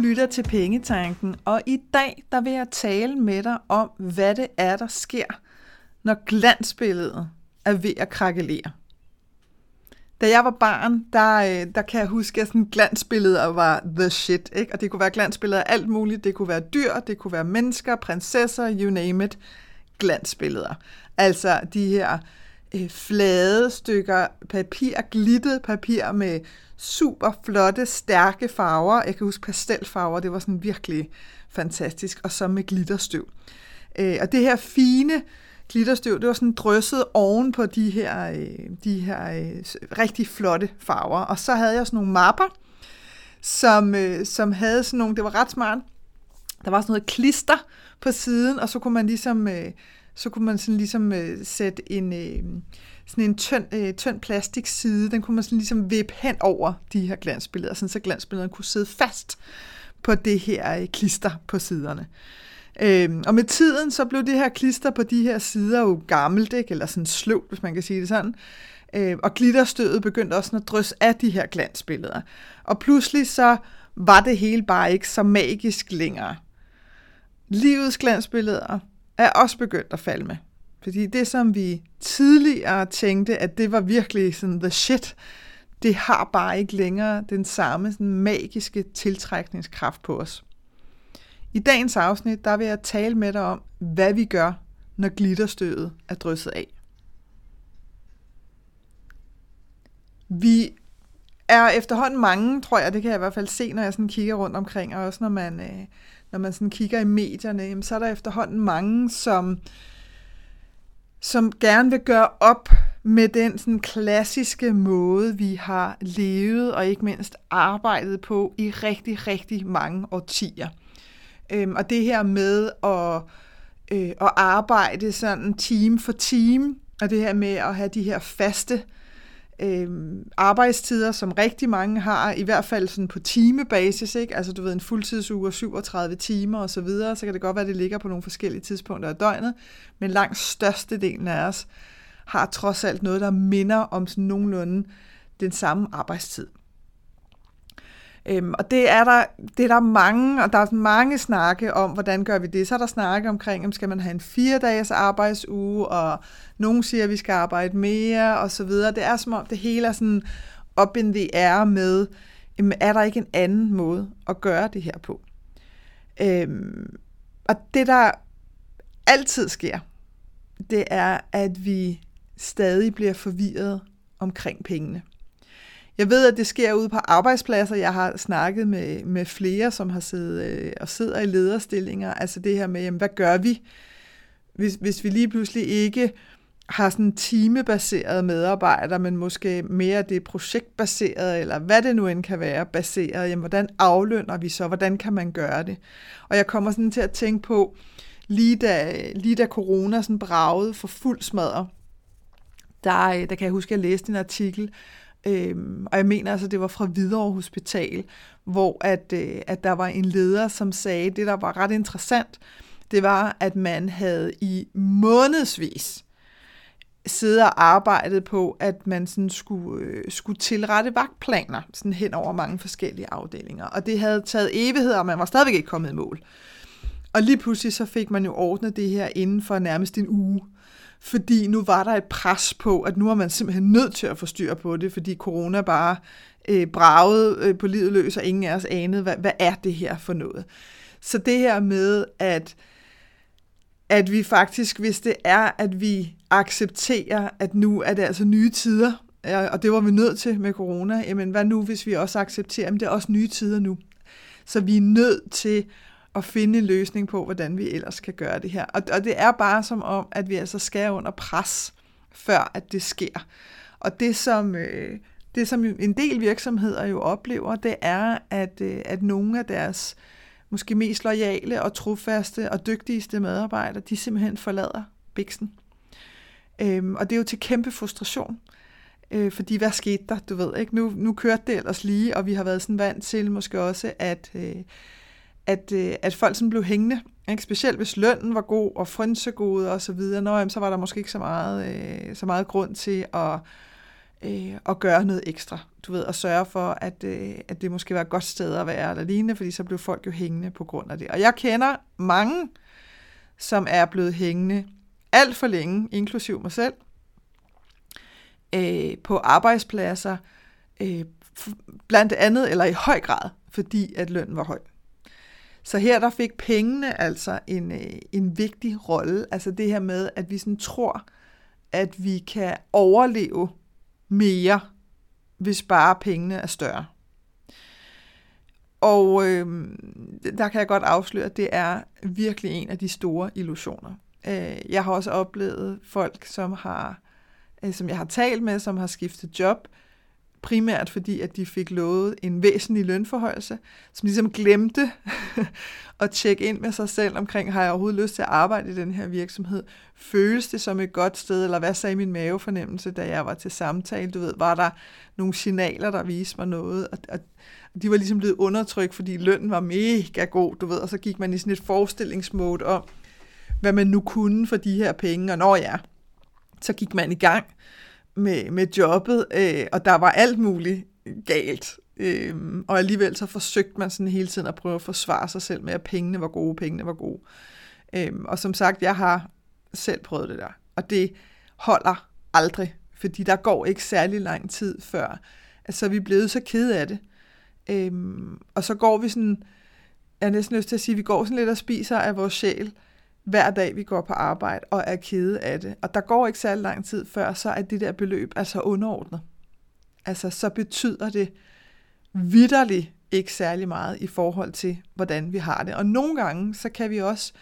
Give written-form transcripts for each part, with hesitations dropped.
lytter til Pengetanken, og i dag der vil jeg tale med dig om, hvad det er, der sker, når glansbilledet er ved at krakelere. Da jeg var barn, der kan jeg huske, at sådan glansbilleder var the shit, ikke? Og det kunne være glansbilleder af alt muligt. Det kunne være dyr, det kunne være mennesker, prinsesser, you name it. Glansbilleder. Altså de her flade stykker papir, glittet papir med super flotte, stærke farver. Jeg kan huske pastelfarver, det var sådan virkelig fantastisk. Og så med glitterstøv. Og det her fine glitterstøv, det var sådan drysset oven på de her rigtig flotte farver. Og så havde jeg sådan nogle mapper, som havde sådan nogle, det var ret smart. Der var sådan noget klister på siden, og så kunne man ligesom sætte sådan en tynd plastikside, den kunne man sådan ligesom vippe hen over de her glansbilleder, sådan så glansbillederne kunne sidde fast på det her klister på siderne. Og med tiden, så blev det her klister på de her sider jo gammelt, ikke? Eller sådan sløvt, hvis man kan sige det sådan. Og glitterstøvet begyndte også at drysse af de her glansbilleder. Og pludselig så var det hele bare ikke så magisk længere. Livets glansbilleder er også begyndt at falde med. Fordi det, som vi tidligere tænkte, at det var virkelig sådan the shit, det har bare ikke længere den samme sådan magiske tiltrækningskraft på os. I dagens afsnit, der vil jeg tale med dig om, hvad vi gør, når glitterstøvet er drysset af. Vi er efterhånden mange, tror jeg, det kan jeg i hvert fald se, når jeg sådan kigger rundt omkring, og også når man sådan kigger i medierne, jamen, så er der efterhånden mange, som gerne vil gøre op med den sådan klassiske måde, vi har levet og ikke mindst arbejdet på i rigtig, rigtig mange årtier. Og det her med at arbejde sådan time for time, og det her med at have de her faste arbejdstider, som rigtig mange har, i hvert fald sådan på timebasis, ikke? Altså du ved, en fuldtidsuge, 37 timer og så videre, så kan det godt være, at det ligger på nogle forskellige tidspunkter af døgnet, men langt størstedelen af os har trods alt noget, der minder om sådan nogenlunde den samme arbejdstid. Og det er der mange, og der er mange snakke om, hvordan gør vi det. Så er der snakke omkring, skal man have en 4-dages arbejdsuge, og nogen siger, at vi skal arbejde mere, og så videre. Det er som om, det hele er sådan up in the air med, er der ikke en anden måde at gøre det her på? Og det, der altid sker, det er, at vi stadig bliver forvirret omkring pengene. Jeg ved, at det sker ude på arbejdspladser. Jeg har snakket med flere, som har siddet og sidder i lederstillinger. Altså det her med, jamen, hvad gør vi, hvis vi lige pludselig ikke har sådan timebaserede medarbejdere, men måske mere det projektbaserede, eller hvad det nu end kan være baseret. Jamen, hvordan aflønner vi så? Hvordan kan man gøre det? Og jeg kommer sådan til at tænke på, lige da corona sådan bragede for fuld smadre, der kan jeg huske, at jeg læste en artikel, og jeg mener altså, det var fra Hvidovre Hospital, hvor at der var en leder, som sagde, det der var ret interessant, det var, at man havde i månedsvis siddet og arbejdet på, at man sådan skulle tilrette vagtplaner sådan hen over mange forskellige afdelinger. Og det havde taget evigheder, og man var stadigvæk ikke kommet i mål. Og lige pludselig så fik man jo ordnet det her inden for nærmest en uge. Fordi nu var der et pres på, at nu er man simpelthen nødt til at få styr på det, fordi corona bare bragede på livet løs, og ingen af os anede, hvad er det her for noget. Så det her med, at vi faktisk, hvis det er, at vi accepterer, at nu er det altså nye tider, og det var vi nødt til med corona, jamen hvad nu, hvis vi også accepterer, at det er også nye tider nu. Så vi er nødt til at finde en løsning på, hvordan vi ellers kan gøre det her. Og det er bare som om, at vi altså skal under pres, før at det sker. Og det som en del virksomheder jo oplever, det er, at nogle af deres måske mest loyale og trofaste og dygtigste medarbejdere, de simpelthen forlader biksen. Og det er jo til kæmpe frustration. Fordi hvad skete der, du ved ikke? Nu kørte det ellers lige, og vi har været sådan vant til måske også, at folk sådan blev hængende, ikke? Specielt hvis lønnen var god og frynsegoder og så videre, så var der måske ikke så meget grund til og gøre noget ekstra, du ved, og sørge for, at det måske var et godt sted at være eller lignende, fordi så blev folk jo hængende på grund af det. Og jeg kender mange, som er blevet hængende alt for længe, inklusiv mig selv, på arbejdspladser, blandt andet, eller i høj grad, fordi at lønnen var høj. Så her der fik pengene altså en vigtig rolle, altså det her med, at vi sådan tror, at vi kan overleve mere, hvis bare pengene er større. Og der kan jeg godt afsløre, at det er virkelig en af de store illusioner. Jeg har også oplevet folk, som jeg har talt med, som har skiftet job, primært fordi, at de fik lovet en væsentlig lønforhøjelse, som ligesom glemte at tjekke ind med sig selv omkring, har jeg overhovedet lyst til at arbejde i den her virksomhed? Føles det som et godt sted, eller hvad sagde min mavefornemmelse, da jeg var til samtale? Du ved, var der nogle signaler, der viste mig noget? Og de var ligesom blevet undertrykt, fordi lønnen var mega god, du ved, og så gik man i sådan et forestillingsmode om, hvad man nu kunne for de her penge, og så gik man i gang med jobbet, og der var alt muligt galt. Og alligevel så forsøgte man sådan hele tiden at prøve at forsvare sig selv med, at pengene var gode. Og som sagt, jeg har selv prøvet det der, og det holder aldrig, fordi der går ikke særlig lang tid før, altså vi er blevet så kede af det. Og så går vi sådan, jeg er næsten lyst til at sige, vi går sådan lidt og spiser af vores sjæl, hver dag vi går på arbejde og er kede af det. Og der går ikke særlig lang tid før, så er det der beløb altså underordnet. Altså så betyder det vitterligt ikke særlig meget i forhold til, hvordan vi har det. Og nogle gange, så kan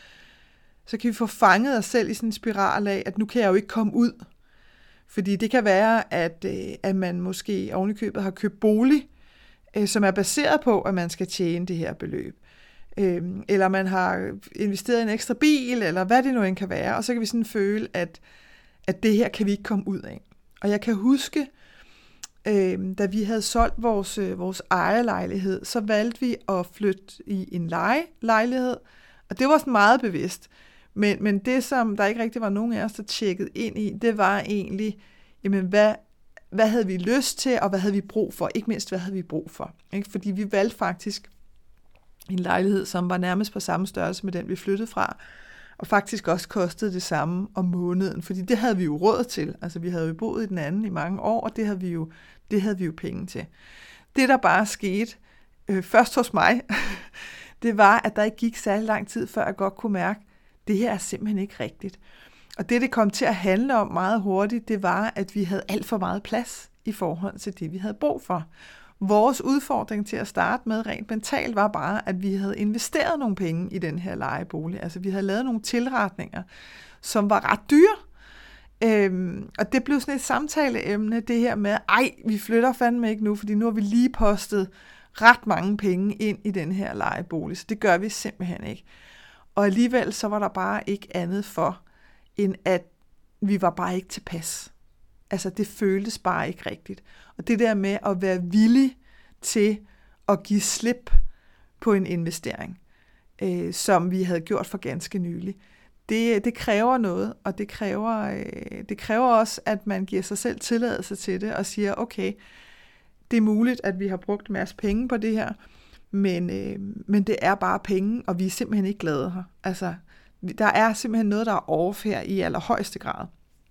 vi få fanget os selv i sådan en spiral af, at nu kan jeg jo ikke komme ud. Fordi det kan være, at man måske ovenikøbet har købt bolig, som er baseret på, at man skal tjene det her beløb. Eller man har investeret i en ekstra bil, eller hvad det nu end kan være, og så kan vi sådan føle, at det her kan vi ikke komme ud af. Og jeg kan huske, da vi havde solgt vores ejerlejlighed, så valgte vi at flytte i en lejelejlighed, og det var sådan meget bevidst. Men det, som der ikke rigtig var nogen af os, der tjekkede ind i, det var egentlig, jamen hvad havde vi lyst til, og hvad havde vi brug for? Ikke mindst, hvad havde vi brug for? Ikke? Fordi vi valgte faktisk en lejlighed, som var nærmest på samme størrelse med den, vi flyttede fra, og faktisk også kostede det samme om måneden, fordi det havde vi jo råd til. Altså, vi havde jo boet i den anden i mange år, og det havde vi jo penge til. Det, der bare skete, først hos mig, det var, at der ikke gik særlig lang tid, før jeg godt kunne mærke, at det her er simpelthen ikke rigtigt. Og det kom til at handle om meget hurtigt, det var, at vi havde alt for meget plads i forhold til det, vi havde brug for. Vores udfordring til at starte med rent mentalt var bare, at vi havde investeret nogle penge i den her lejebolig. Altså vi havde lavet nogle tilretninger, som var ret dyre. Og det blev sådan et samtaleemne, det her med, vi flytter fandme ikke nu, fordi nu har vi lige postet ret mange penge ind i den her lejebolig, så det gør vi simpelthen ikke. Og alligevel så var der bare ikke andet for, end at vi var bare ikke tilpas. Altså det føltes bare ikke rigtigt. Og det der med at være villig til at give slip på en investering, som vi havde gjort for ganske nylig, det kræver noget, og det kræver også, at man giver sig selv tilladelse til det, og siger, okay, det er muligt, at vi har brugt en masse penge på det her, men det er bare penge, og vi er simpelthen ikke glade her. Altså, der er simpelthen noget, der er off her i allerhøjeste grad.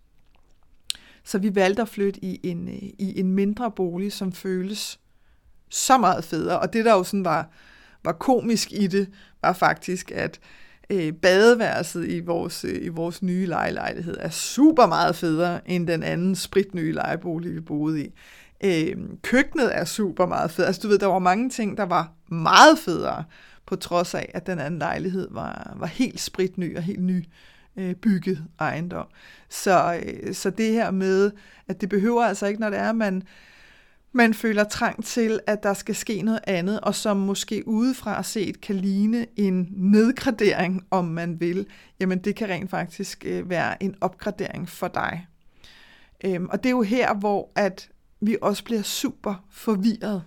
Så vi valgte at flytte i en mindre bolig, som føles så meget federe. Og det, der jo sådan var komisk i det, var faktisk, at badeværelset i vores nye lejelejlighed er super meget federe end den anden spritnye lejebolig, vi boede i. Køkkenet er super meget federe. Altså du ved, der var mange ting, der var meget federe, på trods af, at den anden lejlighed var helt spritny og helt ny bygget ejendom. Så det her med, at det behøver altså ikke, når det er, man føler trang til, at der skal ske noget andet, og som måske udefra set kan ligne en nedgradering, om man vil, jamen det kan rent faktisk være en opgradering for dig. Og det er jo her, hvor at vi også bliver super forvirret.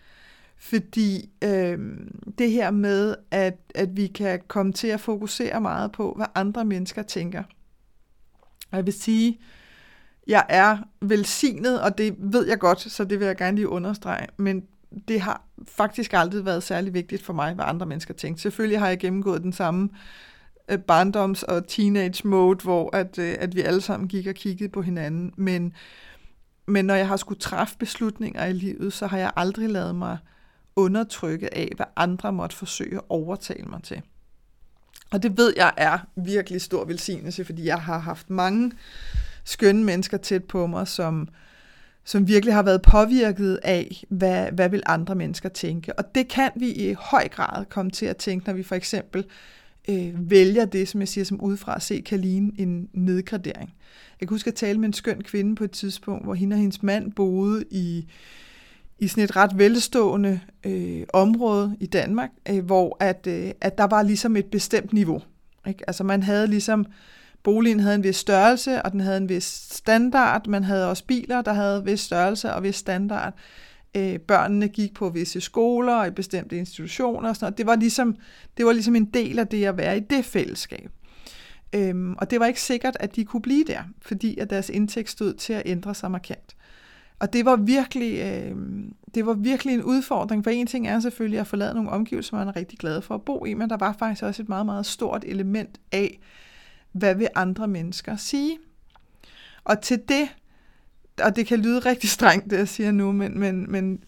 Fordi det her med, at vi kan komme til at fokusere meget på, hvad andre mennesker tænker. Og jeg vil sige, Jeg er velsignet, og det ved jeg godt, så det vil jeg gerne lige understrege, men det har faktisk aldrig været særlig vigtigt for mig, hvad andre mennesker tænkte. Selvfølgelig har jeg gennemgået den samme barndoms- og teenage-mode, hvor at vi alle sammen gik og kiggede på hinanden, men når jeg har skulle træffe beslutninger i livet, så har jeg aldrig ladet mig undertrykke af, hvad andre måtte forsøge at overtale mig til. Og det ved jeg er virkelig stor velsignelse, fordi jeg har haft mange skønne mennesker tæt på mig, som virkelig har været påvirket af, hvad vil andre mennesker tænke. Og det kan vi i høj grad komme til at tænke, når vi for eksempel vælger det, som jeg siger, som udefra at se kan ligne en nedgradering. Jeg kan huske at tale med en skøn kvinde på et tidspunkt, hvor hende og hendes mand boede i sådan et ret velstående område i Danmark, hvor at der var ligesom et bestemt niveau. Ikke? Altså man havde ligesom, boligen havde en vis størrelse, og den havde en vis standard. Man havde også biler, der havde vis størrelse og vis standard. Børnene gik på visse skoler og i bestemte institutioner. Og sådan noget. Det var ligesom en del af det at være i det fællesskab. Og det var ikke sikkert, at de kunne blive der, fordi at deres indtægt stod til at ændre sig markant. Og det var virkelig en udfordring, for en ting er selvfølgelig at forlade nogle omgivelser, man er rigtig glad for at bo i, men der var faktisk også et meget, meget stort element af, hvad vil andre mennesker sige? Og til det, og det kan lyde rigtig strengt, det jeg siger nu, men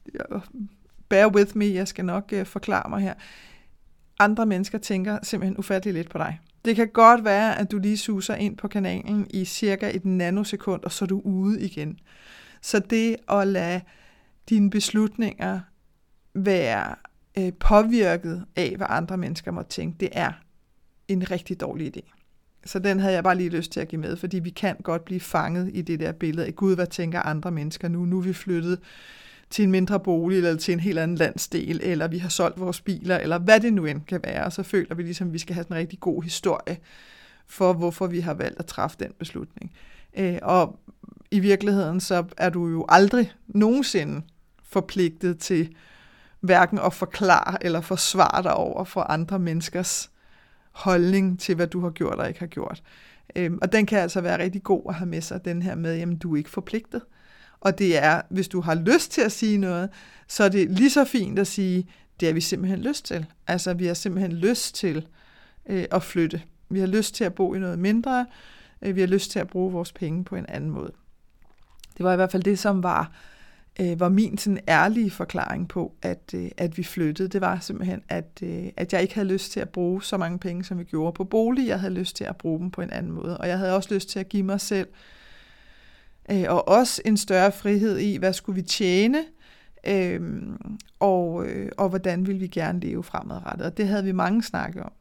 bear with me, jeg skal nok forklare mig her. Andre mennesker tænker simpelthen ufattelig lidt på dig. Det kan godt være, at du lige suser ind på kanalen i cirka et nanosekund, og så er du ude igen. Så det at lade dine beslutninger være påvirket af, hvad andre mennesker må tænke, det er en rigtig dårlig idé. Så den havde jeg bare lige lyst til at give med, fordi vi kan godt blive fanget i det der billede af, Gud, hvad tænker andre mennesker nu? Nu er vi flyttet til en mindre bolig, eller til en helt anden landsdel, eller vi har solgt vores biler, eller hvad det nu end kan være, og så føler vi ligesom, at vi skal have sådan en rigtig god historie for, hvorfor vi har valgt at træffe den beslutning. Og i virkeligheden, så er du jo aldrig nogensinde forpligtet til hverken at forklare eller forsvare dig over for andre menneskers holdning til, hvad du har gjort og ikke har gjort. Og den kan altså være rigtig god at have med sig, den her med, jamen du er ikke forpligtet. Og det er, hvis du har lyst til at sige noget, så er det lige så fint at sige, det har vi simpelthen lyst til. Altså vi har simpelthen lyst til at flytte. Vi har lyst til at bo i noget mindre. Vi har lyst til at bruge vores penge på en anden måde. Det var i hvert fald det, som var min sådan ærlige forklaring på, at vi flyttede. Det var simpelthen, at jeg ikke havde lyst til at bruge så mange penge, som vi gjorde på bolig. Jeg havde lyst til at bruge dem på en anden måde. Og jeg havde også lyst til at give mig selv og også en større frihed i, hvad skulle vi tjene, og hvordan ville vi gerne leve fremadrettet. Og det havde vi mange snakke om.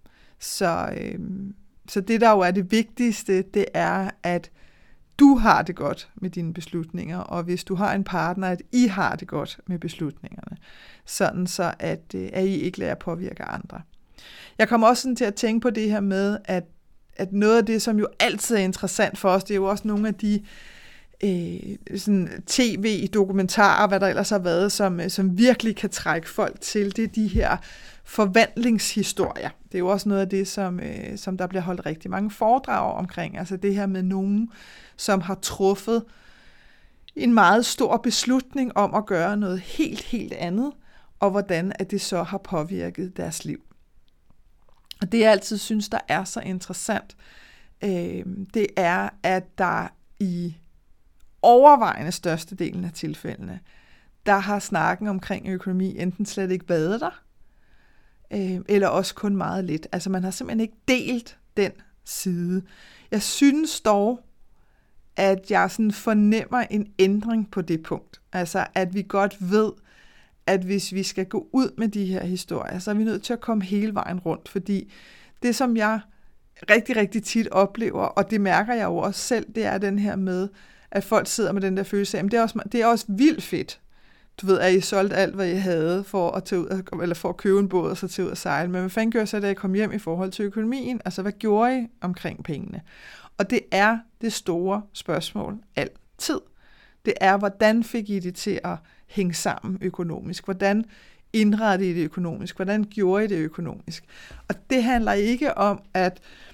Så det, der jo er det vigtigste, det er, at du har det godt med dine beslutninger, og hvis du har en partner, at I har det godt med beslutningerne, sådan så at I ikke lader påvirke andre. Jeg kommer også sådan til at tænke på det her med, at noget af det, som jo altid er interessant for os, det er jo også nogle af de sådan tv-dokumentarer, hvad der ellers har været, som virkelig kan trække folk til, det er de her forvandlingshistorier. Det er jo også noget af det, som der bliver holdt rigtig mange foredrag omkring. Altså det her med nogen, som har truffet en meget stor beslutning om at gøre noget helt, helt andet, og hvordan at det så har påvirket deres liv. Og det jeg altid synes, der er så interessant, det er, at der i overvejende størstedelen af tilfældene, der har snakken omkring økonomi enten slet ikke været der, eller også kun meget lidt. Altså man har simpelthen ikke delt den side. Jeg synes dog, at jeg sådan fornemmer en ændring på det punkt. Altså at vi godt ved, at hvis vi skal gå ud med de her historier, så er vi nødt til at komme hele vejen rundt, fordi det som jeg rigtig, rigtig tit oplever, og det mærker jeg jo også selv, det er den her med, at folk sidder med den der følelse af, det er også vildt fedt. Du ved, at I solgte alt, hvad I havde for at tage ud, eller for at købe en båd og så tage ud og sejle. Men hvad fanden gør så, da I kom hjem i forhold til økonomien? Altså, hvad gjorde I omkring pengene? Og det er det store spørgsmål altid. Det er, hvordan fik I det til at hænge sammen økonomisk? Hvordan indrettede I det økonomisk? Hvordan gjorde I det økonomisk? Og det handler ikke om, at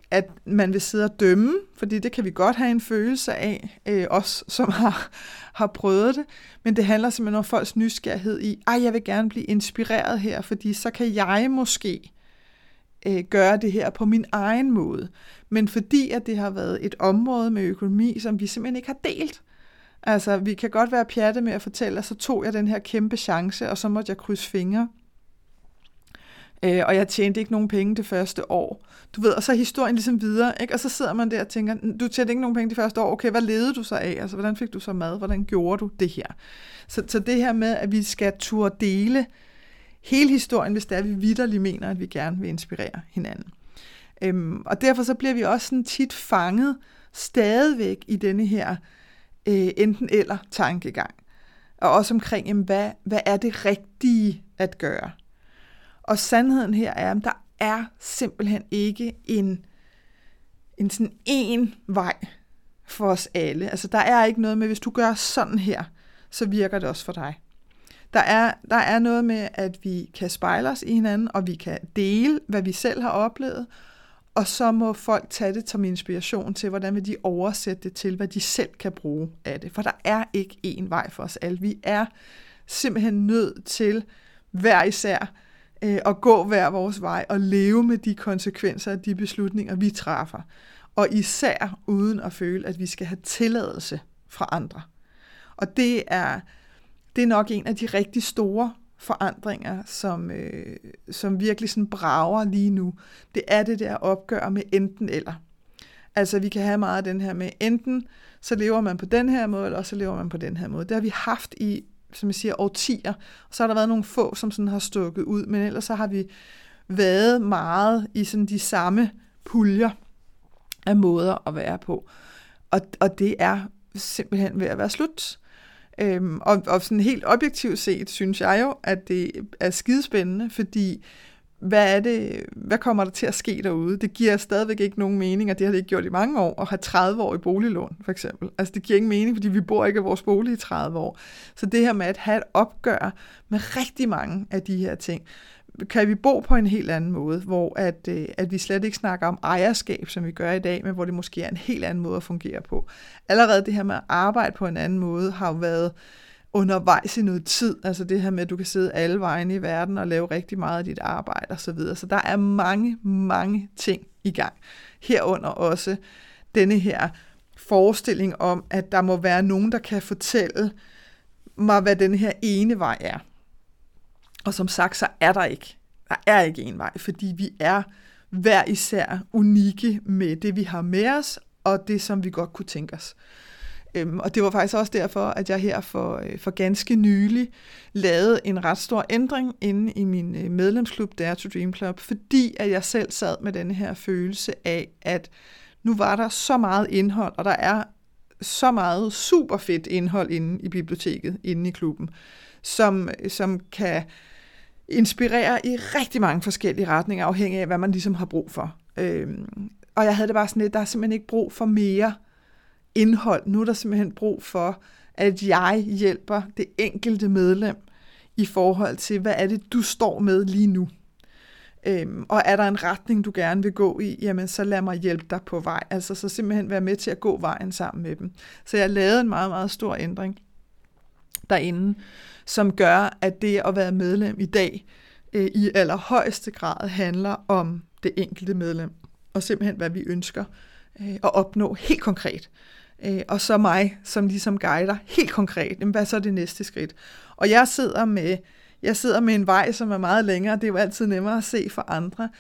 at man vil sidde og dømme, fordi det kan vi godt have en følelse af, os som har prøvet det, men det handler simpelthen om folks nysgerrighed i, jeg vil gerne blive inspireret her, fordi så kan jeg måske gøre det her på min egen måde. Men fordi at det har været et område med økonomi, som vi simpelthen ikke har delt. Altså, vi kan godt være pjatte med at fortælle, at så tog jeg den her kæmpe chance, og så måtte jeg krydse fingre. Og jeg tjente ikke nogen penge det første år. Du ved, og så er historien ligesom videre, ikke? Og så sidder man der og tænker, du tjente ikke nogen penge det første år, okay, hvad levede du så af? Altså, hvordan fik du så mad? Hvordan gjorde du det her? Så det her med, at vi skal turde dele hele historien, hvis det er, vi vitterligt mener, at vi gerne vil inspirere hinanden. Og derfor så bliver vi også sådan tit fanget stadigvæk i denne her enten eller tankegang. Og også omkring, jamen, hvad er det rigtige at gøre? Og sandheden her er, at der er simpelthen ikke en sådan en vej for os alle. Altså der er ikke noget med, hvis du gør sådan her, så virker det også for dig. Der er noget med, at vi kan spejle os i hinanden, og vi kan dele, hvad vi selv har oplevet, og så må folk tage det som inspiration til, hvordan vil de oversætte det til, hvad de selv kan bruge af det. For der er ikke én vej for os alle. Vi er simpelthen nødt til hver især at gå hver vores vej og leve med de konsekvenser af de beslutninger, vi træffer. Og især uden at føle, at vi skal have tilladelse fra andre. Og det er nok en af de rigtig store forandringer, som virkelig sådan brager lige nu. Det er det der opgør med enten eller. Altså vi kan have meget af den her med enten, så lever man på den her måde, eller så lever man på den her måde. Det har vi haft i, som jeg siger, årtier. Og så har der været nogle få, som sådan har stukket ud, men ellers så har vi været meget i sådan de samme puljer af måder at være på. Og det er simpelthen ved at være slut. Og sådan helt objektivt set, synes jeg jo, at det er skidespændende, fordi hvad kommer der til at ske derude? Det giver stadigvæk ikke nogen mening, og det har det ikke gjort i mange år, at have 30 år i boliglån, for eksempel. Altså det giver ingen mening, fordi vi bor ikke i vores bolig i 30 år. Så det her med at have et opgør med rigtig mange af de her ting, kan vi bo på en helt anden måde, hvor at vi slet ikke snakker om ejerskab, som vi gør i dag, men hvor det måske er en helt anden måde at fungere på. Allerede det her med at arbejde på en anden måde, har jo været undervejs i noget tid, altså det her med, at du kan sidde alle vegne i verden og lave rigtig meget af dit arbejde og så videre. Så der er mange, mange ting i gang. Herunder også denne her forestilling om, at der må være nogen, der kan fortælle mig, hvad den her ene vej er. Og som sagt, så er der ikke. Der er ikke en vej, fordi vi er hver især unikke med det, vi har med os, og det, som vi godt kunne tænke os. Og det var faktisk også derfor, at jeg her for ganske nylig lavede en ret stor ændring inde i min medlemsklub, Dare to Dream Club, fordi at jeg selv sad med denne her følelse af, at nu var der så meget indhold, og der er så meget super fedt indhold inde i biblioteket, inde i klubben, som kan inspirere i rigtig mange forskellige retninger, afhængig af, hvad man ligesom har brug for. Og jeg havde det bare sådan lidt, der er simpelthen ikke brug for mere indhold. Nu er der simpelthen brug for, at jeg hjælper det enkelte medlem i forhold til, hvad er det, du står med lige nu. Og er der en retning, du gerne vil gå i, jamen så lad mig hjælpe dig på vej. Altså så simpelthen være med til at gå vejen sammen med dem. Så jeg lavede en meget, meget stor ændring derinde, som gør, at det at være medlem i dag i allerhøjeste grad handler om det enkelte medlem, og simpelthen hvad vi ønsker at opnå helt konkret. Og så mig, som ligesom guider helt konkret, hvad så er det næste skridt. Og jeg sidder med en vej, som er meget længere, det er jo altid nemmere at se for andre,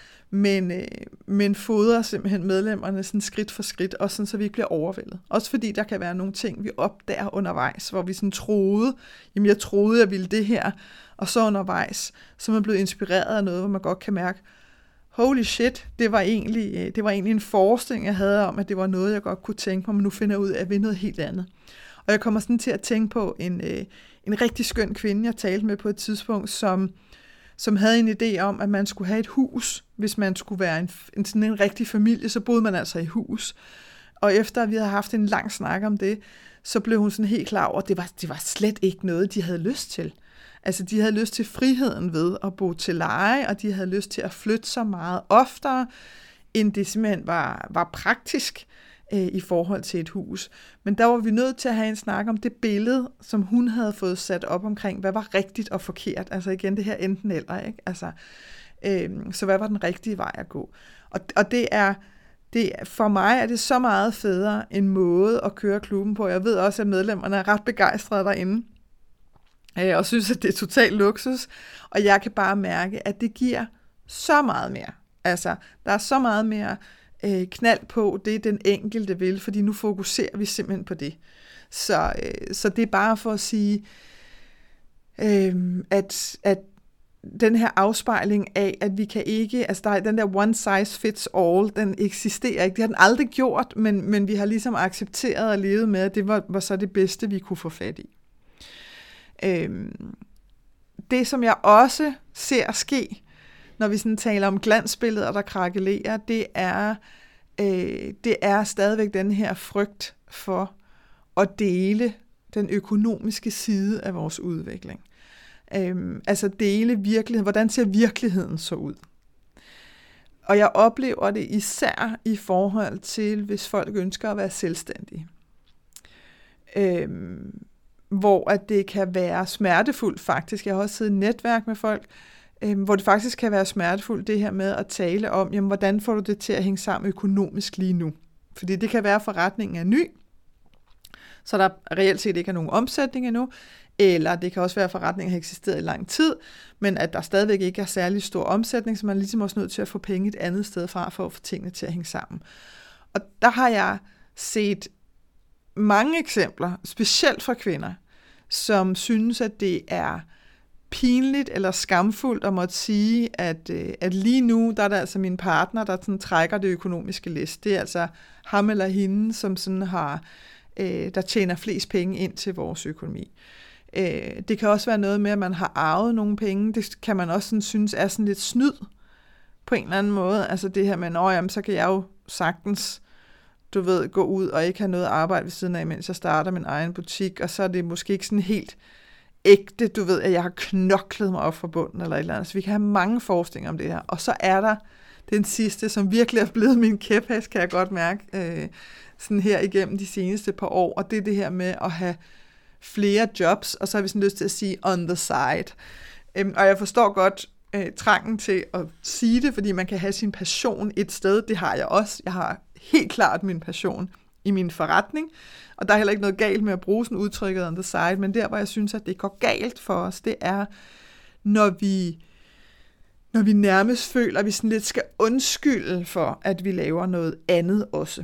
men fodrer simpelthen medlemmerne sådan skridt for skridt, og sådan, så vi ikke bliver overvældet. Også fordi der kan være nogle ting, vi opdager undervejs, hvor vi sådan troede, jeg troede, jeg ville det her, og så undervejs, så er man blevet inspireret af noget, hvor man godt kan mærke, holy shit, det var egentlig en forestilling, jeg havde om, at det var noget, jeg godt kunne tænke mig, men nu finder jeg ud af, at jeg vil noget helt andet. Og jeg kommer sådan til at tænke på en rigtig skøn kvinde, jeg talte med på et tidspunkt, som havde en idé om, at man skulle have et hus, hvis man skulle være sådan en rigtig familie, så boede man altså i hus. Og efter at vi havde haft en lang snak om det, så blev hun sådan helt klar over, at det var slet ikke noget, de havde lyst til. Altså de havde lyst til friheden ved at bo til leje, og de havde lyst til at flytte sig meget oftere, end det simpelthen var praktisk i forhold til et hus. Men der var vi nødt til at have en snak om det billede, som hun havde fået sat op omkring, hvad var rigtigt og forkert. Altså igen, det her enten eller, ikke? Altså, så hvad var den rigtige vej at gå? Og for mig er det så meget federe en måde at køre klubben på. Jeg ved også, at medlemmerne er ret begejstrede derinde, og synes, at det er total luksus. Og jeg kan bare mærke, at det giver så meget mere. Altså, der er så meget mere knald på, det den enkelte vil, fordi nu fokuserer vi simpelthen på det. Så det er bare for at sige, at den her afspejling af, at vi kan ikke, altså der er den der one size fits all, den eksisterer ikke. Det har den aldrig gjort, men vi har ligesom accepteret og levet med, at det var så det bedste, vi kunne få fat i. Det, som jeg også ser ske, når vi sådan taler om glansbilleder, der krakelerer, det er stadigvæk den her frygt for at dele den økonomiske side af vores udvikling. Altså dele virkeligheden. Hvordan ser virkeligheden så ud? Og jeg oplever det især i forhold til, hvis folk ønsker at være selvstændige. Hvor at det kan være smertefuldt faktisk. Jeg har også siddet i netværk med folk, hvor det faktisk kan være smertefuldt det her med at tale om, jamen, hvordan får du det til at hænge sammen økonomisk lige nu? Fordi det kan være, at forretningen er ny, så der reelt set ikke er nogen omsætning endnu, eller det kan også være, at forretningen har eksisteret i lang tid, men at der stadigvæk ikke er særlig stor omsætning, så man er ligesom også nødt til at få penge et andet sted fra, for at få tingene til at hænge sammen. Og der har jeg set mange eksempler, specielt fra kvinder, som synes, at det er pinligt eller skamfuldt at måtte sige, at lige nu, der er der altså min partner, der sådan trækker det økonomiske læs. Det er altså ham eller hende, som sådan har, der tjener flest penge ind til vores økonomi. Det kan også være noget med, at man har arvet nogle penge. Det kan man også sådan synes er sådan lidt snyd på en eller anden måde. Altså det her med, jamen, så kan jeg jo sagtens, du ved, gå ud og ikke have noget arbejde ved siden af, mens jeg starter min egen butik, og så er det måske ikke sådan helt ægte, du ved, at jeg har knoklet mig op fra bunden eller et eller andet. Så vi kan have mange forestillinger om det her. Og så er der den sidste, som virkelig er blevet min kæphest, kan jeg godt mærke, sådan her igennem de seneste par år, og det er det her med at have flere jobs, og så har vi sådan lyst til at sige on the side. Og jeg forstår godt trangen til at sige det, fordi man kan have sin passion et sted. Det har jeg også. Jeg har helt klart min passion i min forretning, og der er heller ikke noget galt med at bruge sådan udtrykket on the side, men der, hvor jeg synes, at det går galt for os, det er, når vi nærmest føler, at vi sådan lidt skal undskylde for, at vi laver noget andet også.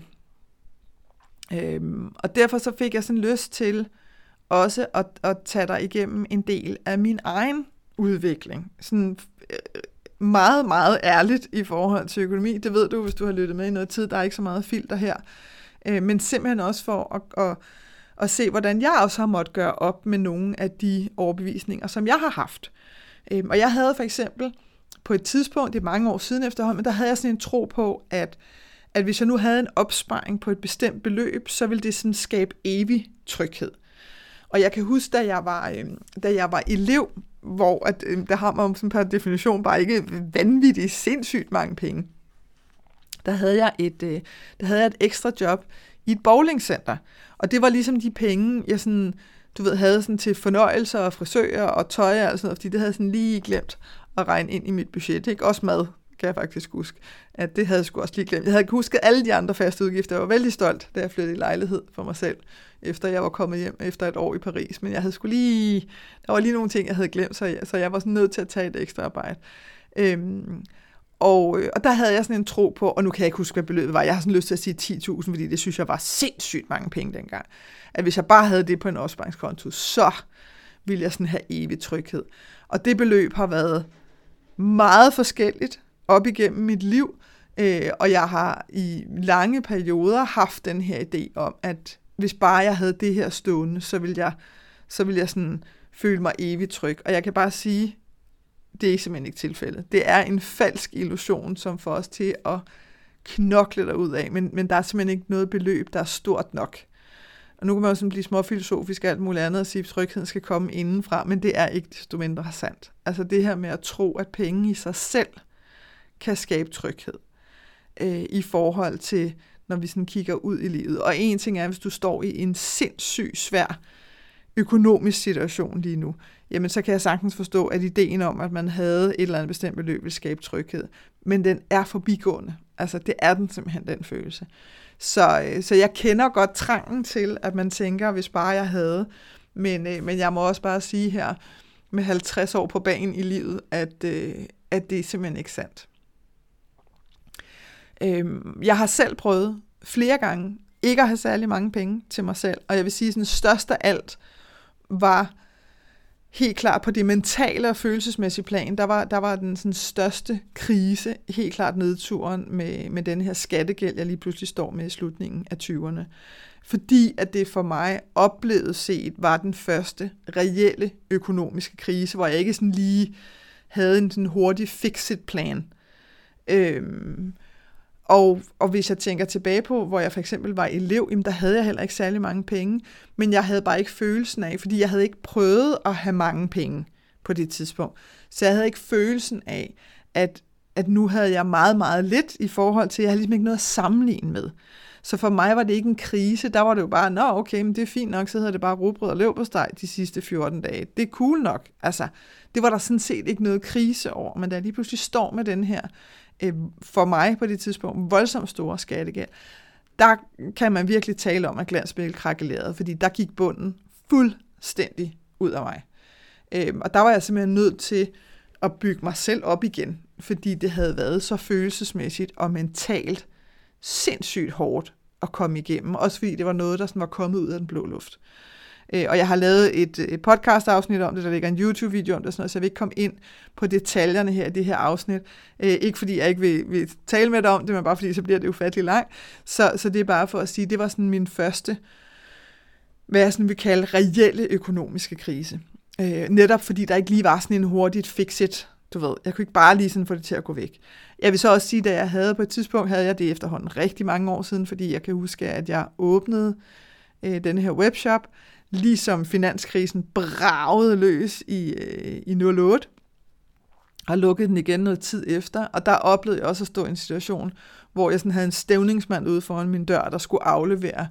Og derfor så fik jeg sådan lyst til også at tage dig igennem en del af min egen udvikling. Sådan meget, meget ærligt i forhold til økonomi. Det ved du, hvis du har lyttet med i noget tid. Der er ikke så meget filter her. Men simpelthen også for at se, hvordan jeg også har måttet gøre op med nogle af de overbevisninger, som jeg har haft. Og jeg havde for eksempel på et tidspunkt, det er mange år siden efterhånden, men der havde jeg sådan en tro på, at hvis jeg nu havde en opsparing på et bestemt beløb, så ville det sådan skabe evig tryghed. Og jeg kan huske, da jeg var elev, hvor der har man sådan per definition bare ikke vanvittigt sindssygt mange penge. Der havde jeg et ekstra job i et bowlingcenter, og det var ligesom de penge, jeg sådan, du ved, havde sådan til fornøjelser og frisører og tøj og sådan noget, fordi det havde sådan lige glemt at regne ind i mit budget, ikke? Også mad, kan jeg faktisk huske, at det havde jeg sgu også lige glemt. Jeg havde husket alle de andre faste udgifter. Jeg var vældig stolt, da jeg flyttede i lejlighed for mig selv, efter jeg var kommet hjem efter et år i Paris. Men jeg havde sgu lige, der var lige nogle ting, jeg havde glemt, så jeg var sådan nødt til at tage et ekstra arbejde. Og der havde jeg sådan en tro på, og nu kan jeg ikke huske, hvad beløbet var. Jeg har sådan lyst til at sige 10.000, fordi det synes jeg var sindssygt mange penge dengang. At hvis jeg bare havde det på en opsparingskonto, så ville jeg sådan have evig tryghed. Og det beløb har været meget forskelligt op igennem mit liv, og jeg har i lange perioder haft den her idé om, at hvis bare jeg havde det her stående, så ville jeg sådan føle mig evigt tryg. Og jeg kan bare sige, det er simpelthen ikke tilfældet. Det er en falsk illusion, som får os til at knokle derud af, men der er simpelthen ikke noget beløb, der er stort nok. Og nu kan man jo sådan blive småfilosofisk og alt muligt andet og sige, at trygheden skal komme indenfra, men det er ikke desto mindre sandt. Altså det her med at tro, at penge i sig selv kan skabe tryghed. i forhold til, når vi sådan kigger ud i livet. Og en ting er, hvis du står i en sindssygt svær økonomisk situation lige nu, jamen så kan jeg sagtens forstå, at ideen om, at man havde et eller andet bestemt beløb, vil skabe tryghed. Men den er forbigående. Altså det er den simpelthen, den følelse. Så jeg kender godt trangen til, at man tænker, hvis bare jeg havde. Men jeg må også bare sige her, med 50 år på banen i livet, at det er simpelthen ikke sandt. Jeg har selv prøvet flere gange ikke at have særlig mange penge til mig selv, og jeg vil sige, at den største af alt var helt klart på det mentale og følelsesmæssige plan. Der var den sådan største krise, helt klart nedturen med den her skattegæld, jeg lige pludselig står med i slutningen af 20'erne. Fordi at det for mig oplevet set var den første reelle økonomiske krise, hvor jeg ikke sådan lige havde en sådan hurtig fix-it-plan. Og hvis jeg tænker tilbage på, hvor jeg for eksempel var elev, jamen der havde jeg heller ikke særlig mange penge, men jeg havde bare ikke følelsen af, fordi jeg havde ikke prøvet at have mange penge på det tidspunkt. Så jeg havde ikke følelsen af, at nu havde jeg meget, meget lidt i forhold til, at jeg havde ligesom ikke noget at sammenligne med. Så for mig var det ikke en krise, der var det jo bare, nå okay, men det er fint nok, så hedder det bare rugbrød og leverpostej de sidste 14 dage. Det er cool nok. Altså, det var der sådan set ikke noget krise over, men da jeg lige pludselig står med den her, for mig på det tidspunkt, voldsomt store skattegæld, der kan man virkelig tale om, at glansbilledet krakelerede, fordi der gik bunden fuldstændig ud af mig. Og der var jeg simpelthen nødt til at bygge mig selv op igen, fordi det havde været så følelsesmæssigt og mentalt sindssygt hårdt at komme igennem, også fordi det var noget, der sådan var kommet ud af den blå luft. Og jeg har lavet et podcast-afsnit om det, der ligger en YouTube-video om det, sådan noget, så jeg vil ikke komme ind på detaljerne her i det her afsnit. Ikke fordi jeg ikke vil tale med dig om det, men bare fordi så bliver det ufattelig langt. Så det er bare for at sige, det var sådan min første, hvad jeg sådan vil kalde, reelle økonomiske krise. Netop fordi der ikke lige var sådan en hurtigt fix-it, du ved. Jeg kunne ikke bare lige sådan få det til at gå væk. Jeg vil så også sige, at på et tidspunkt havde jeg det efterhånden rigtig mange år siden, fordi jeg kan huske, at jeg åbnede den her webshop, ligesom finanskrisen bragede løs i 08, og lukkede den igen noget tid efter, og der oplevede jeg også at stå i en situation, hvor jeg sådan havde en stævningsmand ude foran min dør, der skulle aflevere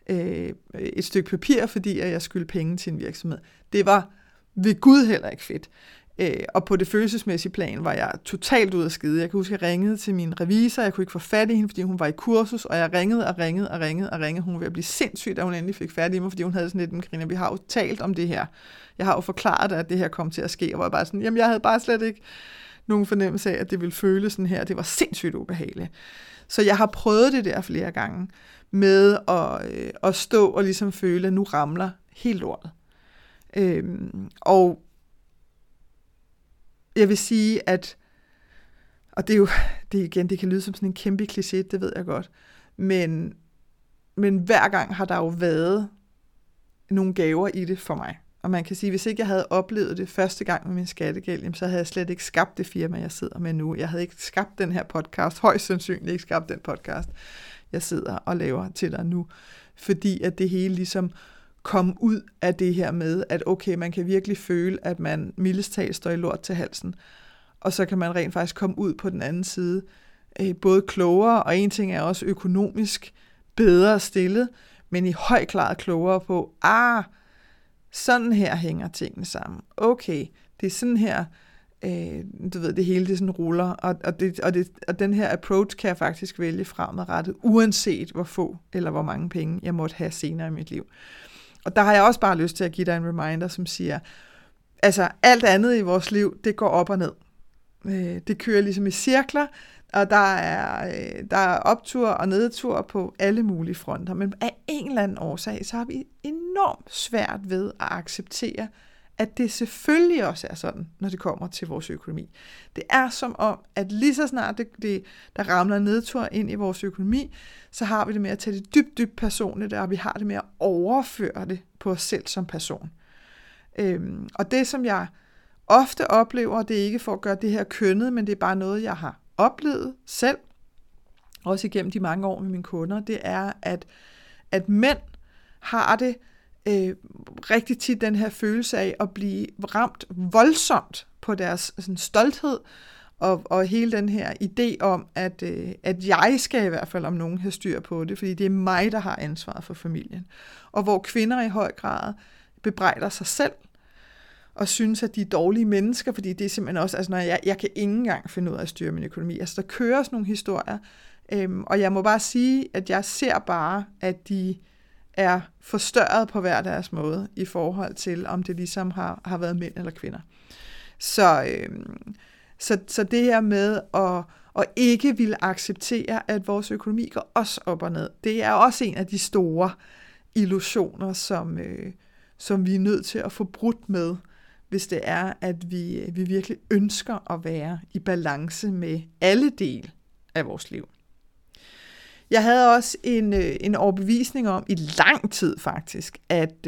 et stykke papir, fordi jeg skulle penge til en virksomhed. Det var ved Gud heller ikke fedt. Og på det følelsesmæssige plan var jeg totalt ude af skide. Jeg kan huske, at jeg ringede til min revisor, jeg kunne ikke få fat i hende, fordi hun var i kursus, og jeg ringede. Hun var ved at blive sindssyg, da hun endelig fik fat i mig, fordi hun havde sådan lidt en griner. Vi har jo talt om det her. Jeg har jo forklaret dig, at det her kom til at ske, og var bare sådan, jamen jeg havde bare slet ikke nogen fornemmelse af, at det ville føles sådan her. Det var sindssygt ubehageligt. Så jeg har prøvet det der flere gange, med at stå og ligesom føle, at nu ramler helt lortet. Og jeg vil sige, at, og det er jo, det kan lyde som sådan en kæmpe kliché, det ved jeg godt, men hver gang har der jo været nogle gaver i det for mig. Og man kan sige, hvis ikke jeg havde oplevet det første gang med min skattegæld, så havde jeg slet ikke skabt det firma, jeg sidder med nu. Jeg havde ikke skabt den her podcast, højst sandsynligt ikke skabt den podcast, jeg sidder og laver til dig nu. Fordi at det hele ligesom kom ud af det her med, at okay, man kan virkelig føle, at man mildest talt står i lort til halsen. Og så kan man rent faktisk komme ud på den anden side, både klogere, og en ting er også økonomisk bedre stillet, men i høj grad klogere på, sådan her hænger tingene sammen. Okay, det er sådan her, du ved, det hele det sådan ruller, og den her approach kan jeg faktisk vælge fremadrettet, uanset hvor få eller hvor mange penge jeg måtte have senere i mit liv. Og der har jeg også bare lyst til at give dig en reminder, som siger, altså alt andet i vores liv, det går op og ned. Det kører ligesom i cirkler, og der er optur og nedtur på alle mulige fronter. Men af en eller anden årsag, så har vi enormt svært ved at acceptere, at det selvfølgelig også er sådan, når det kommer til vores økonomi. Det er som om, at lige så snart der ramler en nedtur ind i vores økonomi, så har vi det med at tage det dybt personligt, og vi har det med at overføre det på os selv som person. Og det, som jeg ofte oplever, det er ikke for at gøre det her kønnet, men det er bare noget, jeg har oplevet selv, også igennem de mange år med mine kunder, det er, at mænd har det rigtig tit den her følelse af at blive ramt voldsomt på deres sådan, stolthed Og hele den her idé om, at jeg skal i hvert fald om nogen have styr på det, fordi det er mig, der har ansvaret for familien. Og hvor kvinder i høj grad bebrejder sig selv, og synes, at de er dårlige mennesker, fordi det er simpelthen også, altså når jeg kan ikke engang finde ud af at styre min økonomi. Altså der kører sådan nogle historier, og jeg må bare sige, at jeg ser bare, at de er forstørret på hver deres måde, i forhold til, om det ligesom har været mænd eller kvinder. Så det her med at ikke ville acceptere, at vores økonomi går også op og ned, det er også en af de store illusioner, som vi er nødt til at få brudt med, hvis det er, at vi virkelig ønsker at være i balance med alle dele af vores liv. Jeg havde også en overbevisning om, i lang tid faktisk, at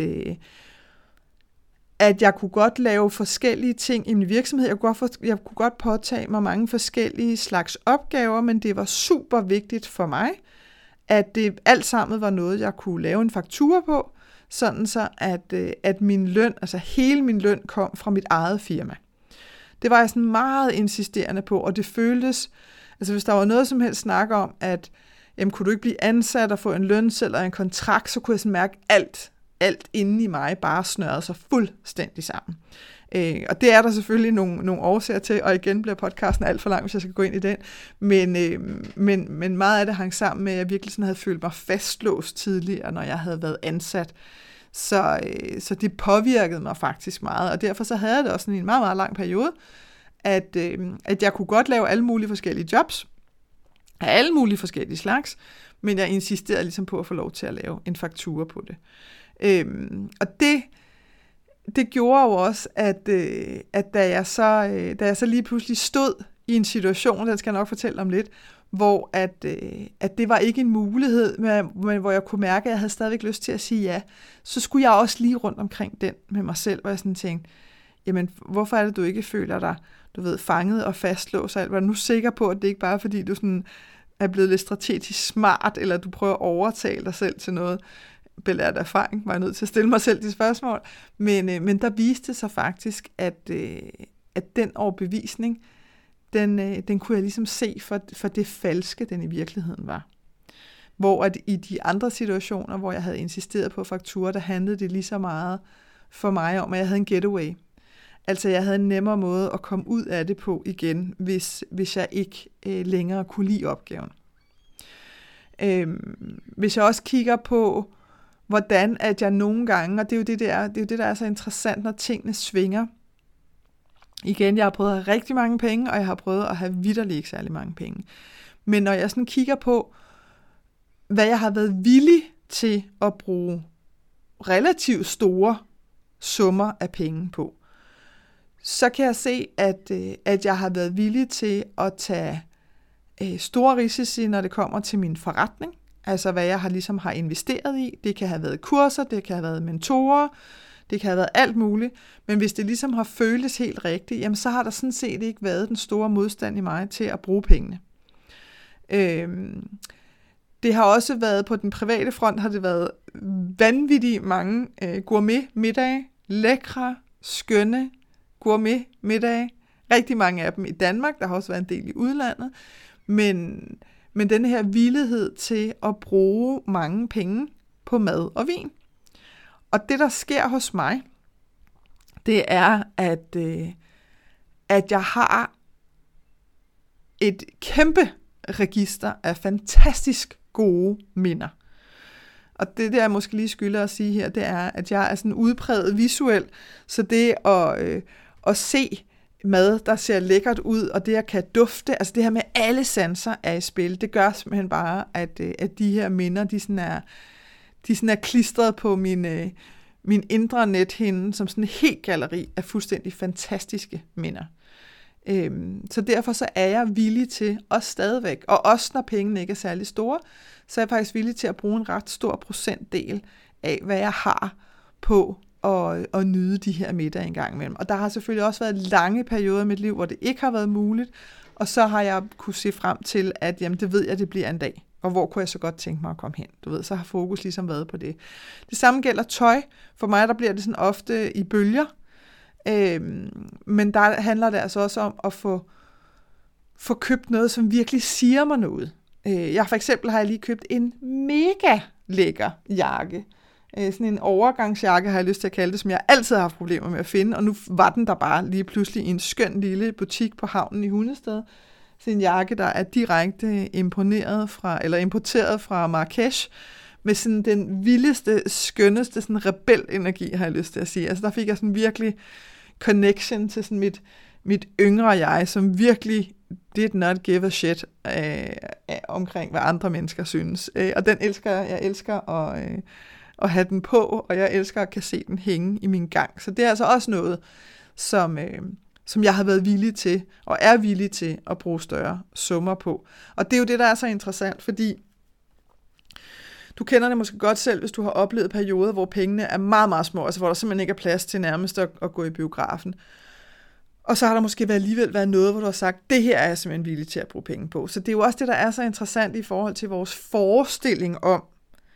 jeg kunne godt lave forskellige ting i min virksomhed. Jeg kunne godt påtage mig mange forskellige slags opgaver, men det var super vigtigt for mig, at det alt sammen var noget, jeg kunne lave en faktura på, sådan så at min løn, altså hele min løn, kom fra mit eget firma. Det var jeg sådan meget insisterende på, og det føltes, altså hvis der var noget som helst snak om, at jamen, kunne du ikke blive ansat og få en lønseddel og en kontrakt, så kunne jeg sådan mærke alt inde i mig bare snørrede sig fuldstændig sammen. Og det er der selvfølgelig nogle årsager til, og igen bliver podcasten alt for lang, hvis jeg skal gå ind i den. Men meget af det hang sammen med, at jeg virkelig sådan havde følt mig fastlåst tidligere, når jeg havde været ansat. Så det påvirkede mig faktisk meget, og derfor så havde jeg det også sådan en meget, meget lang periode, at jeg kunne godt lave alle mulige forskellige jobs, af alle mulige forskellige slags, men jeg insisterede ligesom på at få lov til at lave en faktura på det. Og det gjorde jo også, at da jeg så lige pludselig stod i en situation, den skal jeg nok fortælle om lidt, hvor at det var ikke en mulighed, men hvor jeg kunne mærke, at jeg havde stadigvæk lyst til at sige ja, så skulle jeg også lige rundt omkring den med mig selv, hvor jeg sådan tænkte, jamen hvorfor er det, du ikke føler dig, du ved, fanget og fastlåst? Var du nu sikker på, at det ikke bare er, fordi du sådan er blevet lidt strategisk smart, eller du prøver at overtale dig selv til noget? Belært erfaring, var jeg nødt til at stille mig selv de spørgsmål. Men der viste sig faktisk, at den overbevisning, den kunne jeg ligesom se for det falske, den i virkeligheden var. Hvor at i de andre situationer, hvor jeg havde insisteret på fakturer, der handlede det lige så meget for mig om, at jeg havde en getaway. Altså jeg havde en nemmere måde at komme ud af det på igen, hvis jeg ikke længere kunne lide opgaven. Hvis jeg også kigger på, hvordan at jeg nogle gange, og det er jo det, der er så interessant, når tingene svinger. Igen, jeg har prøvet at have rigtig mange penge, og jeg har prøvet at have vitterligt ikke særlig mange penge. Men når jeg sådan kigger på, hvad jeg har været villig til at bruge relativt store summer af penge på, så kan jeg se, at jeg har været villig til at tage store risici, når det kommer til min forretning. Altså hvad jeg ligesom har investeret i. Det kan have været kurser, det kan have været mentorer, det kan have været alt muligt. Men hvis det ligesom har føltes helt rigtigt, jamen så har der sådan set ikke været den store modstand i mig til at bruge pengene. Det har også været, på den private front, har det været vanvittigt mange gourmet-middage, lækre, skønne gourmet-middage. Rigtig mange af dem i Danmark, der har også været en del i udlandet. Men den her villighed til at bruge mange penge på mad og vin. Og det, der sker hos mig, det er, at jeg har et kæmpe register af fantastisk gode minder. Og det, der jeg måske lige skylder at sige her, det er, at jeg er sådan udpræget visuel, så det at se mad, der ser lækkert ud, og det, jeg kan dufte, altså det her med alle sanser er i spil, det gør simpelthen bare, at de her minder, de sådan er klistret på min indre nethinde, som sådan en helt galleri af fuldstændig fantastiske minder. Så derfor så er jeg villig til, også stadigvæk, og også når pengene ikke er særlig store, så er jeg faktisk villig til at bruge en ret stor procentdel af, hvad jeg har på at nyde de her middage en gang imellem. Og der har selvfølgelig også været lange perioder i mit liv, hvor det ikke har været muligt, og så har jeg kunne se frem til, at jamen, det ved jeg, det bliver en dag. Og hvor kunne jeg så godt tænke mig at komme hen? Du ved, så har fokus ligesom været på det. Det samme gælder tøj. For mig, der bliver det sådan ofte i bølger. Men der handler det altså også om at få få købt noget, som virkelig siger mig noget. For eksempel har jeg lige købt en mega lækker jakke. Sådan en overgangsjakke har jeg lyst til at kalde det, som jeg altid har haft problemer med at finde, og nu var den der bare lige pludselig i en skøn lille butik på havnen i Hundested. Så en jakke, der er direkte importeret fra Marrakesh, med sådan den vildeste, skønneste sådan rebel-energi, har jeg lyst til at sige. Altså der fik jeg sådan virkelig connection til sådan mit yngre jeg, som virkelig did not give a shit omkring, hvad andre mennesker synes. Og den elsker jeg. Jeg elsker at have den på, og jeg elsker at kan se den hænge i min gang. Så det er altså også noget, som jeg har været villig til, og er villig til at bruge større summer på. Og det er jo det, der er så interessant, fordi du kender det måske godt selv, hvis du har oplevet perioder, hvor pengene er meget, meget små, altså hvor der simpelthen ikke er plads til nærmest at gå i biografen. Og så har der måske alligevel været noget, hvor du har sagt, det her er jeg simpelthen villig til at bruge penge på. Så det er jo også det, der er så interessant i forhold til vores forestilling om,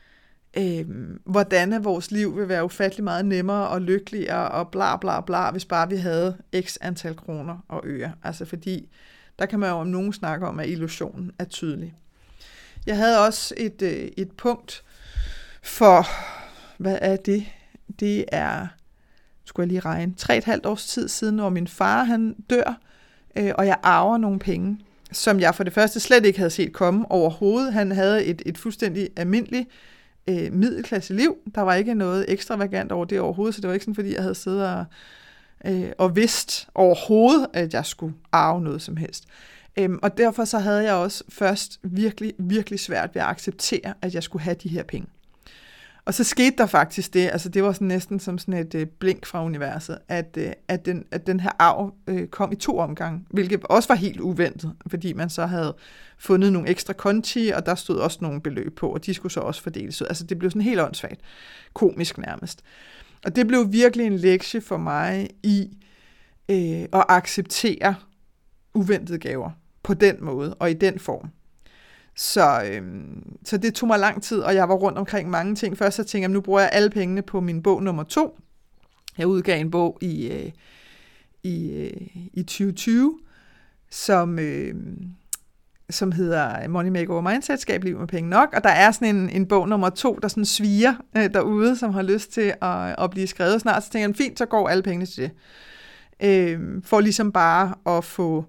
hvordan vores liv vil være ufattelig meget nemmere og lykkeligere og bla bla bla, hvis bare vi havde x antal kroner og øre. Altså fordi, der kan man jo om nogen snakke om, at illusionen er tydelig. Jeg havde også et punkt for, hvad er det? Det er, skulle jeg lige regne, 3,5 års tid siden, hvor min far han dør, og jeg arver nogle penge, som jeg for det første slet ikke havde set komme overhovedet. Han havde et fuldstændig almindeligt middelklasseliv. Der var ikke noget ekstravagant over det overhovedet, så det var ikke sådan, fordi jeg havde siddet og vidst overhovedet, at jeg skulle arve noget som helst. Og derfor så havde jeg også først virkelig, virkelig svært ved at acceptere, at jeg skulle have de her penge. Og så skete der faktisk det, altså det var sådan næsten som sådan et blink fra universet, at den her arv kom i 2 omgange, hvilket også var helt uventet, fordi man så havde fundet nogle ekstra konti, og der stod også nogle beløb på, og de skulle så også fordeles ud. Altså det blev sådan helt åndssvagt, komisk nærmest. Og det blev virkelig en lektie for mig i at acceptere uventede gaver på den måde og i den form. Så det tog mig lang tid, og jeg var rundt omkring mange ting. Først så tænkte jeg, nu bruger jeg alle pengene på min bog nummer 2. Jeg udgav en bog i 2020, som hedder Money Makeover Mindset, skab liv med penge nok. Og der er sådan en bog nummer 2, der sådan sviger derude, som har lyst til at blive skrevet snart. Så tænkte jeg, fint, så går alle pengene til det. For ligesom bare at få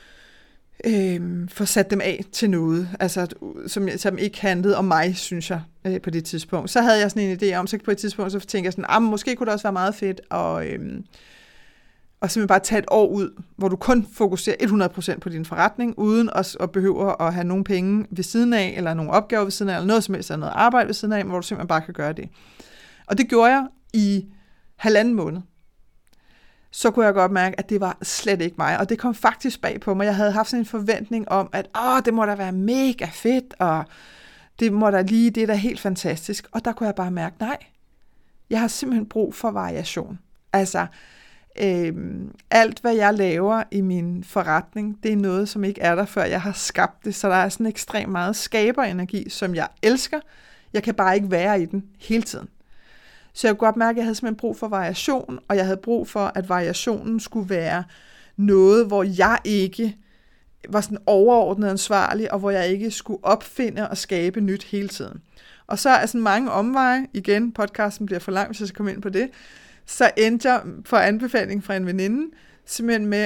sat dem af til noget, altså, som ikke handlede om mig, synes jeg, på det tidspunkt. Så havde jeg sådan en idé om, så på et tidspunkt, så tænkte jeg sådan, måske kunne det også være meget fedt, og simpelthen bare tage et år ud, hvor du kun fokuserer 100% på din forretning, uden at behøve at have nogle penge ved siden af, eller nogle opgaver ved siden af, eller noget som helst, eller noget arbejde ved siden af, hvor du simpelthen bare kan gøre det. Og det gjorde jeg i 1,5 måned. Så kunne jeg godt mærke, at det var slet ikke mig. Og det kom faktisk bag på mig. Jeg havde haft sådan en forventning om, at det må da være mega fedt, og det er da helt fantastisk. Og der kunne jeg bare mærke, nej, jeg har simpelthen brug for variation. Altså, alt hvad jeg laver i min forretning, det er noget, som ikke er der, før jeg har skabt det. Så der er sådan ekstremt meget skaberenergi, som jeg elsker. Jeg kan bare ikke være i den hele tiden. Så jeg kunne godt mærke, at jeg havde simpelthen brug for variation, og jeg havde brug for, at variationen skulle være noget, hvor jeg ikke var sådan overordnet ansvarlig, og hvor jeg ikke skulle opfinde og skabe nyt hele tiden. Og så er sådan mange omveje, igen, podcasten bliver for lang, hvis jeg skal komme ind på det, så endte jeg for anbefaling fra en veninde, simpelthen med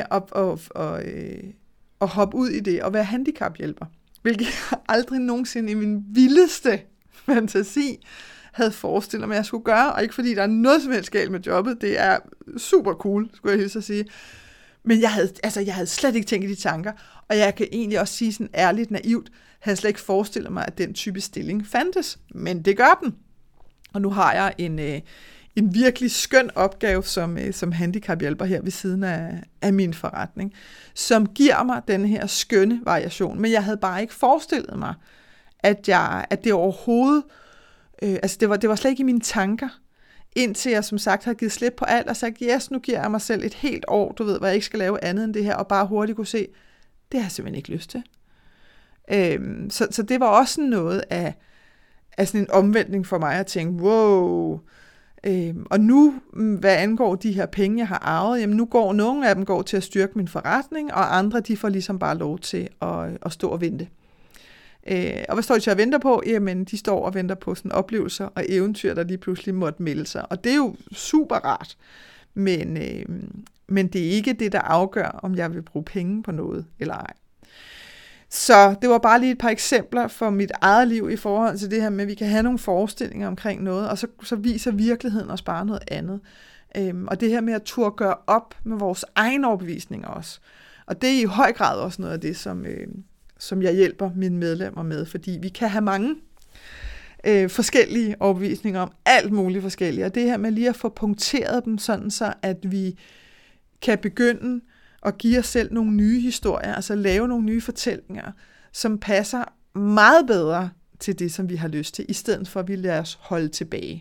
at hoppe ud i det og være handicaphjælper, hvilket jeg aldrig nogensinde i min vildeste fantasi havde forestillet mig, at jeg skulle gøre, og ikke fordi der er noget som helst galt med jobbet, det er super cool, skulle jeg hilse at sige. Men jeg havde slet ikke tænkt i de tanker, og jeg kan egentlig også sige sådan ærligt naivt, havde slet ikke forestillet mig, at den type stilling fandtes, men det gør den. Og nu har jeg en virkelig skøn opgave som handicaphjælper her ved siden af min forretning, som giver mig den her skønne variation, men jeg havde bare ikke forestillet mig, at det overhovedet det var slet ikke i mine tanker, indtil jeg som sagt havde givet slip på alt og sagt, yes, nu giver jeg mig selv et helt år, du ved, hvor jeg ikke skal lave andet end det her, og bare hurtigt kunne se, det har jeg simpelthen ikke lyst til. Så det var også noget af sådan en omvæltning for mig at tænke, wow, Og nu, hvad angår de her penge, jeg har arvet, jamen nu går nogle af dem går til at styrke min forretning, og andre, de får ligesom bare lov til at stå og vente. Og hvad står de til at vente på? Jamen, de står og venter på sådan oplevelser og eventyr, der lige pludselig måtte melde sig. Og det er jo super rart, men det er ikke det, der afgør, om jeg vil bruge penge på noget eller ej. Så det var bare lige et par eksempler for mit eget liv i forhold til det her med, at vi kan have nogle forestillinger omkring noget, og så viser virkeligheden os bare noget andet. Og det her med at turde gøre op med vores egne overbevisninger også. Og det er i høj grad også noget af det, som jeg hjælper mine medlemmer med, fordi vi kan have mange forskellige overbevisninger om alt muligt forskelligt. Og det her med lige at få punkteret dem sådan, så at vi kan begynde at give os selv nogle nye historier, altså lave nogle nye fortællinger, som passer meget bedre til det, som vi har lyst til, i stedet for at vi lader os holde tilbage.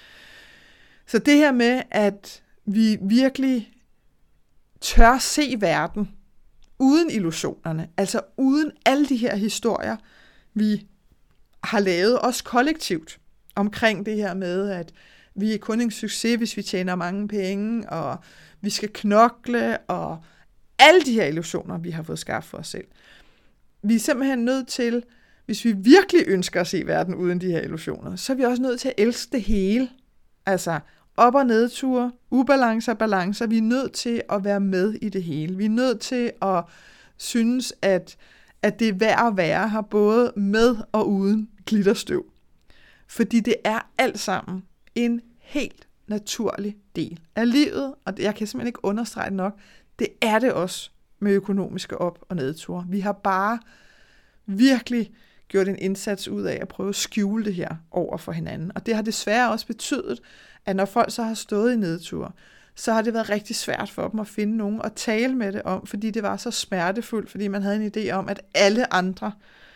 Så det her med, at vi virkelig tør se verden uden illusionerne, altså uden alle de her historier, vi har lavet os kollektivt omkring det her med, at vi er kun en succes, hvis vi tjener mange penge, og vi skal knokle, og alle de her illusioner, vi har fået skabt for os selv. Vi er simpelthen nødt til, hvis vi virkelig ønsker at se verden uden de her illusioner, så er vi også nødt til at elske det hele. Altså op- og nedture, ubalancer og balancer. Vi er nødt til at være med i det hele. Vi er nødt til at synes, at det er værd at være her, både med og uden glitterstøv. Fordi det er alt sammen en helt naturlig del af livet, og jeg kan simpelthen ikke understrege det nok. Det er det også med økonomiske op- og nedture. Vi har bare virkelig gjort en indsats ud af at prøve at skjule det her over for hinanden. Og det har desværre også betydet, at når folk så har stået i nedture, så har det været rigtig svært for dem at finde nogen at tale med det om, fordi det var så smertefuldt, fordi man havde en idé om, at alle andre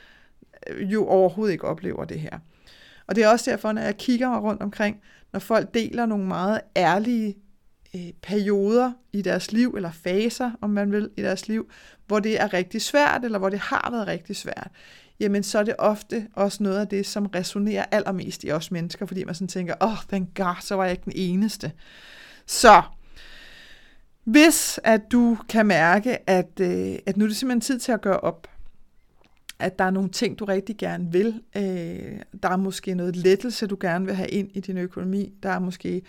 jo overhovedet ikke oplever det her. Og det er også derfor, når jeg kigger mig rundt omkring, når folk deler nogle meget ærlige perioder i deres liv, eller faser, om man vil, i deres liv, hvor det er rigtig svært, eller hvor det har været rigtig svært, jamen så er det ofte også noget af det, som resonerer allermest i os mennesker, fordi man sådan tænker, thank God, så var jeg ikke den eneste. Så hvis at du kan mærke, at nu er det simpelthen tid til at gøre op, at der er nogle ting, du rigtig gerne vil, der er måske noget lettelse, du gerne vil have ind i din økonomi, der er måske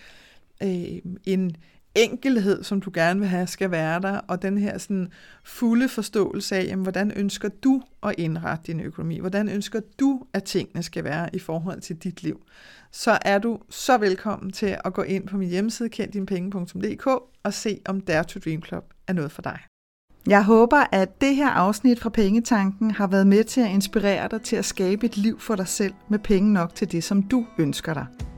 en enkelhed, som du gerne vil have, skal være der, og den her sådan fulde forståelse af, jamen, hvordan ønsker du at indrette din økonomi? Hvordan ønsker du, at tingene skal være i forhold til dit liv? Så er du så velkommen til at gå ind på min hjemmeside, kenddinepenge.dk, og se, om Dare to Dream Club er noget for dig. Jeg håber, at det her afsnit fra Pengetanken har været med til at inspirere dig til at skabe et liv for dig selv med penge nok til det, som du ønsker dig.